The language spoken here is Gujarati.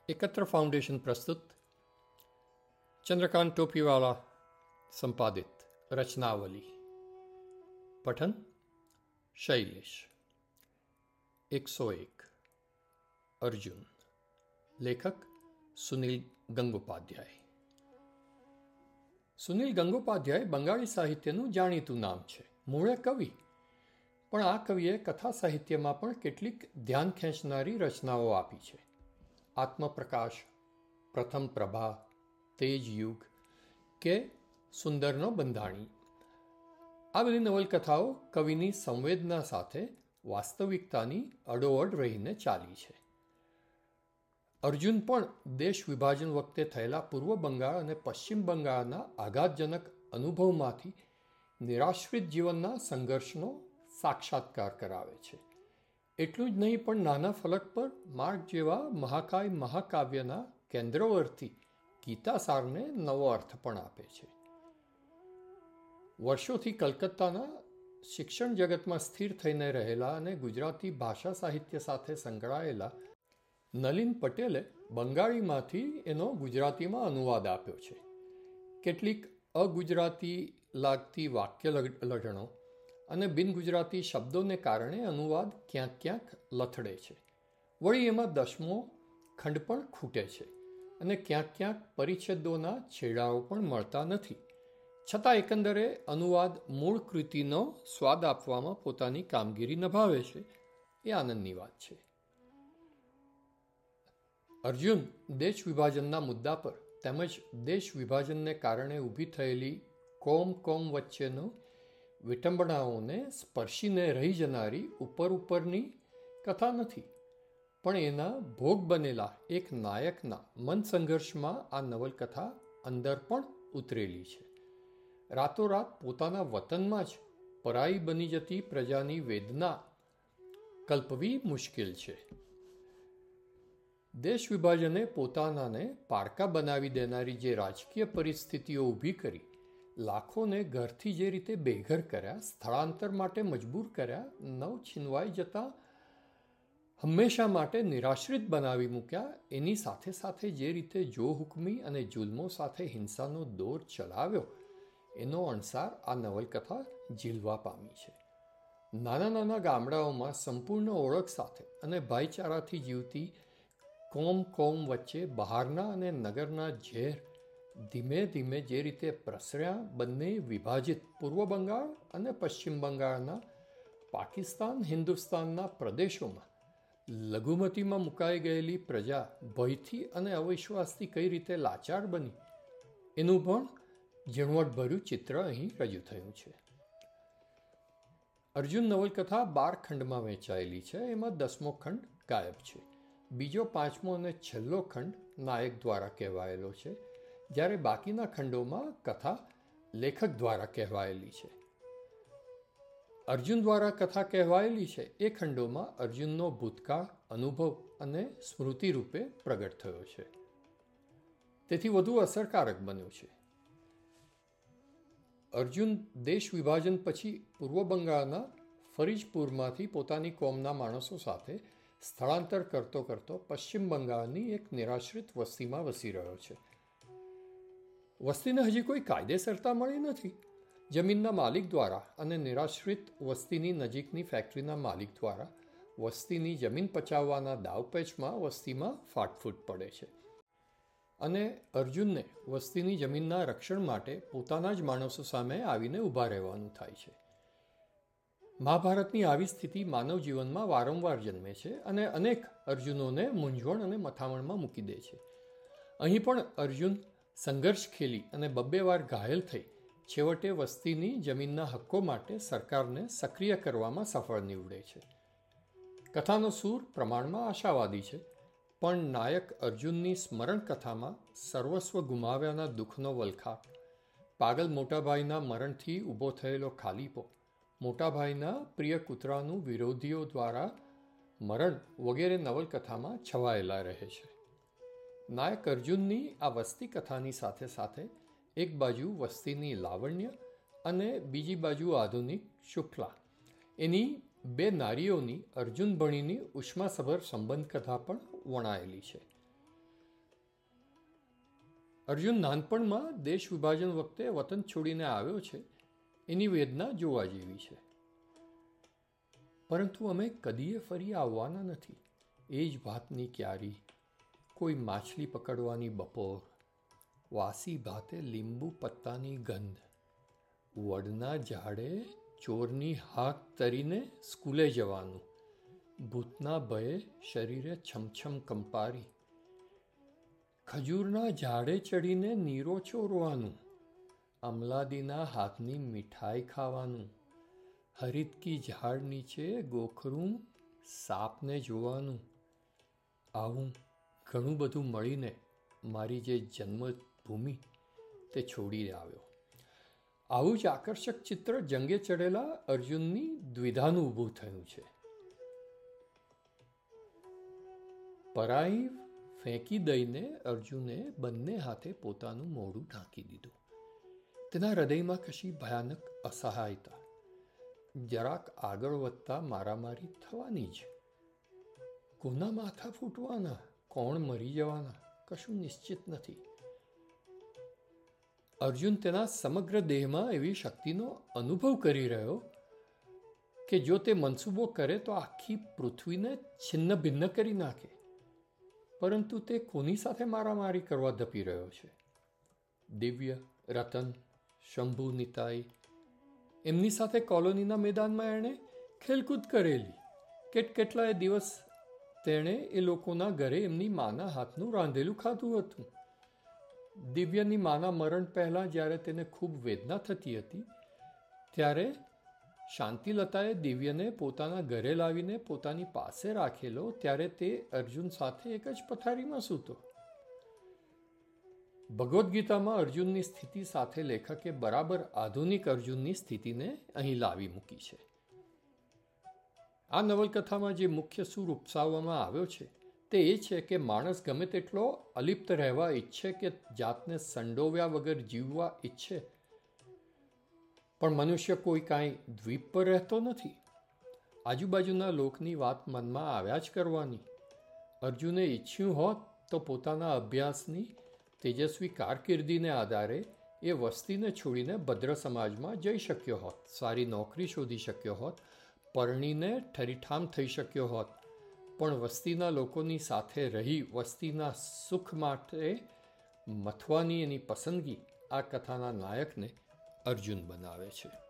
एकत्र फाउंडेशन प्रस्तुत चंद्रकांत टोपीवाला संपादित रचनावली। पठन शैलेश। 101 अर्जुन। लेखक सुनील गंगोपाध्याय। સુનિલ ગંગોપાધ્યાય બંગાળી સાહિત્યનું જાણીતું નામ છે. મૂળે કવિ, પણ આ કવિએ કથા સાહિત્યમાં પણ કેટલીક ધ્યાન ખેંચનારી રચનાઓ આપી છે. આત્મપ્રકાશ, પ્રથમ પ્રભા, તેજ યુગ કે સુંદરનો બંધાણી, આ બધી નવલકથાઓ કવિની સંવેદના સાથે વાસ્તવિકતાની અડોઅડ રહીને ચાલી છે. અર્જુન પણ દેશ વિભાજન વખતે થયેલા પૂર્વ બંગાળ અને પશ્ચિમ બંગાળના આઘાતજનક અનુભવમાંથી નિરાશ્રિત જીવનના સંઘર્ષનો સાક્ષાત્કાર કરાવે છે. એટલું જ નહીં, પણ નાના ફલક પર માર્ગ જેવા મહાકાય મહાકાવ્યના કેન્દ્રવર્તી ગીતાસારને નવો અર્થ પણ આપે છે. વર્ષોથી કલકત્તાના શિક્ષણ જગતમાં સ્થિર થઈને રહેલા અને ગુજરાતી ભાષા સાહિત્ય સાથે સંકળાયેલા નલિન પટેલે બંગાળીમાંથી એનો ગુજરાતીમાં અનુવાદ આપ્યો છે. કેટલીક અગુજરાતી લાગતી વાક્ય લઢણો અને બિનગુજરાતી શબ્દોને કારણે અનુવાદ ક્યાંક ક્યાંક લથડે છે. વળી એમાં 10મો ખંડ પણ ખૂટે છે અને ક્યાંક ક્યાંક પરિચ્છેદોના છેડાઓ પણ મળતા નથી. છતાં એકંદરે અનુવાદ મૂળ કૃતિનો સ્વાદ આપવામાં પોતાની કામગીરી નિભાવે છે, એ આનંદની વાત છે. અર્જુન દેશ વિભાજનના મુદ્દા પર તેમજ દેશ વિભાજનને કારણે ઊભી થયેલી કોમ વચ્ચેનો વિટંબણાઓને સ્પર્શીને રહી જનારી ઉપરની કથા નથી, પણ એના ભોગ બનેલા એક નાયકના મન સંઘર્ષમાં આ નવલકથા અંદર પણ ઉતરેલી છે. રાતોરાત પોતાના વતનમાં જ પરાઈ બની જતી પ્રજાની વેદના કલ્પવી મુશ્કેલ છે. દેશ વિભાજને પોતાનાને પારકા બનાવી દેનારી જે રાજકીય પરિસ્થિતિઓ ઊભી કરી, લાખોને ઘરથી જે રીતે બેઘર કર્યા, સ્થળાંતર માટે મજબૂર કર્યા, નવ છીનવાઈ જતા હંમેશા માટે નિરાશ્રિત બનાવી મૂક્યા, એની સાથે સાથે જે રીતે જો હુકમી અને જુલ્મો સાથે હિંસાનો દોર ચલાવ્યો, એનો અણસાર આ નવલકથા ઝીલવા પામી છે. નાના નાના ગામડાઓમાં સંપૂર્ણ ઓળખ સાથે અને ભાઈચારાથી જીવતી કોમ વચ્ચે બહારના અને નગરના ઝેર ધીમે ધીમે જે રીતે પ્રસર્યા, બંને વિભાજિત પૂર્વ બંગાળ અને પશ્ચિમ બંગાળના પાકિસ્તાન હિન્દુસ્તાનના પ્રદેશોમાં લઘુમતીમાં મુકાઈ ગયેલી પ્રજા ભયથી અને અવિશ્વાસથી કઈ રીતે લાચાર બની, એનું પણ ઝીણવટભર્યું ચિત્ર અહીં રજૂ થયું છે. અર્જુન નવલકથા 12 ખંડમાં વહેંચાયેલી છે. એમાં 10મો ખંડ ગાયબ છે. બીજો, 5મો અને છેલ્લો ખંડ નાયક દ્વારા કહેવાયેલો છે, જ્યારે બાકીના ખંડોમાં કથા લેખક દ્વારા કહેવાયેલી છે. અર્જુન દ્વારા કથા કહેવાયેલી છે એ ખંડોમાં અર્જુનનો ભૂતકાળ, અનુભવ અને સ્મૃતિ રૂપે પ્રગટ થયો છે. તેથી વધુ અસરકારક બન્યું છે. અર્જુન દેશ વિભાજન પછી પૂર્વ બંગાળના ફરીજપુરમાંથી પોતાની કોમના માણસો સાથે સ્થળાંતર કરતો પશ્ચિમ બંગાળની એક નિરાશ્રિત વસ્તીમાં વસી રહ્યો છે. વસ્તીને હજી કોઈ કાયદેસરતા મળી નથી. જમીનના માલિક દ્વારા અને નિરાશ્રિત વસ્તીની નજીકની ફેક્ટરીના માલિક દ્વારા વસ્તીની જમીન પચાવવાના દાવપેચમાં વસ્તીમાં ફાટફૂટ પડે છે અને અર્જુનને વસ્તીની જમીનના રક્ષણ માટે પોતાના જ માણસો સામે આવીને ઊભા રહેવાનું થાય છે. મહાભારતની આવી સ્થિતિ માનવ જીવનમાં વારંવાર જન્મે છે અને અનેક અર્જુનોને મૂંઝવણ અને મથામણમાં મૂકી દે છે. અહીં પણ અર્જુન સંઘર્ષ ખેલી અને 2 વાર ઘાયલ થઈ છેવટે વસ્તીની જમીનના હક્કો માટે સરકારને સક્રિય કરવામાં સફળ નીવડે છે. કથાનો સૂર પ્રમાણમાં આશાવાદી છે, પણ નાયક અર્જુનની સ્મરણ કથામાં સર્વસ્વ ગુમાવ્યાના દુઃખનો વલખાટ, પાગલ મોટાભાઈના મરણથી ઊભો થયેલો ખાલીપો, મોટાભાઈના પ્રિય કૂતરાનું વિરોધીઓ દ્વારા મરણ વગેરે નવલકથામાં છવાયેલા રહે છે. નાયક અર્જુનની આ વસ્તી કથાની સાથે સાથે એક બાજુ વસ્તીની લાવણ્ય અને બીજી બાજુ આધુનિક શુક્લા, એની બે નારીઓની અર્જુન ભણીની ઉષ્માસભર સંબંધ કથા પણ વણાયેલી છે. અર્જુન નાનપણમાં દેશ વિભાજન વખતે વતન છોડીને આવ્યો છે એની વેદના જોવા જેવી છે. પરંતુ અમે કદીએ ફરી આવવાના નથી. એ જ ભાતની ક્યારી, કોઈ માછલી પકડવાની બપોર, વાસી ભાતે લીંબુ પત્તાની ગંધ, વડના ઝાડે ચોરની હાક તરીને સ્કૂલે જવાનું, ભૂતના ભયે શરીરે છમછમ કંપારી, ખજૂરના ઝાડે ચડીને નીરો ચોરવાનું, અમલાદીના હાથની મીઠાઈ ખાવાનું, હરિતકી ઝાડ નીચે ગોખરું સાપને જોવાનું. આવું ઘણું બધું મળીને મારી જે જન્મભૂમિ તે છોડી આવ્યો. આવું જ આકર્ષક ચિત્ર જંગે ચડેલા અર્જુનની દ્વિધાનું ઊભું થયું છે. પરાઈ ફેંકી દઈને અર્જુને બંને હાથે પોતાનું મોઢું ઢાંકી દીધું. તેના હૃદયમાં કશી ભયાનક અસહાયતા. જરાક આગળ વધતા મારામારી થવાની જ. કોના માથા ફૂટવાના, કોણ મરી જવાના, કશું નિશ્ચિત નથી. અર્જુન તેના સમગ્ર દેહમાં એવી શક્તિનો અનુભવ કરી રહ્યો કે જો તે મનસૂબો કરે તો આખી પૃથ્વીને છિન્ન ભિન્ન કરી નાખે. પરંતુ તે કોની સાથે મારામારી કરવા ધપી રહ્યો છે? દિવ્ય, રતન, શંભુ, નિતાઈ, એમની સાથે કોલોનીના મેદાનમાં એણે ખેલકૂદ કરેલી. કેટલાય દિવસ તેણે એ લોકોના ઘરે એમની માના હાથનું રાંધેલું ખાધું હતું. દિવ્યની માના મરણ પહેલાં જ્યારે તેને ખૂબ વેદના થતી હતી ત્યારે શાંતિલતાએ દિવ્યને પોતાના ઘરે લાવીને પોતાની પાસે રાખેલો. ત્યારે તે અર્જુન સાથે એક જ પથારીમાં સૂતો. ભગવદ્ ગીતામાં અર્જુનની સ્થિતિ સાથે લેખકે બરાબર આધુનિક અર્જુનની સ્થિતિને અહીં લાવી મૂકી છે. આ નવલકથામાં જે મુખ્ય સૂર ઉપસાવવામાં આવ્યો છે તે એ છે કે માણસ ગમે તેટલો અલિપ્ત રહેવા ઈચ્છે કે જાતને સંડોવ્યા વગર જીવવા ઈચ્છે, પણ મનુષ્ય કોઈ કાંઈ દ્વીપ પર રહેતો નથી. આજુબાજુના લોકની વાત મનમાં આવ્યા જ કરવાની. અર્જુને ઈચ્છ્યું હોત તો પોતાના અભ્યાસની તેજસ્વી કારકિર્દીને આધારે એ વસ્તીને છોડીને ભદ્ર સમાજમાં જઈ શક્યો હોત, સારી નોકરી શોધી શક્યો હોત, પરણીને ઠરીઠામ થઈ શક્યો હોત. પણ વસ્તીના લોકોની સાથે રહી વસ્તીના સુખ માટે મથવાની એની પસંદગી આ કથાના નાયકને અર્જુન બનાવે છે.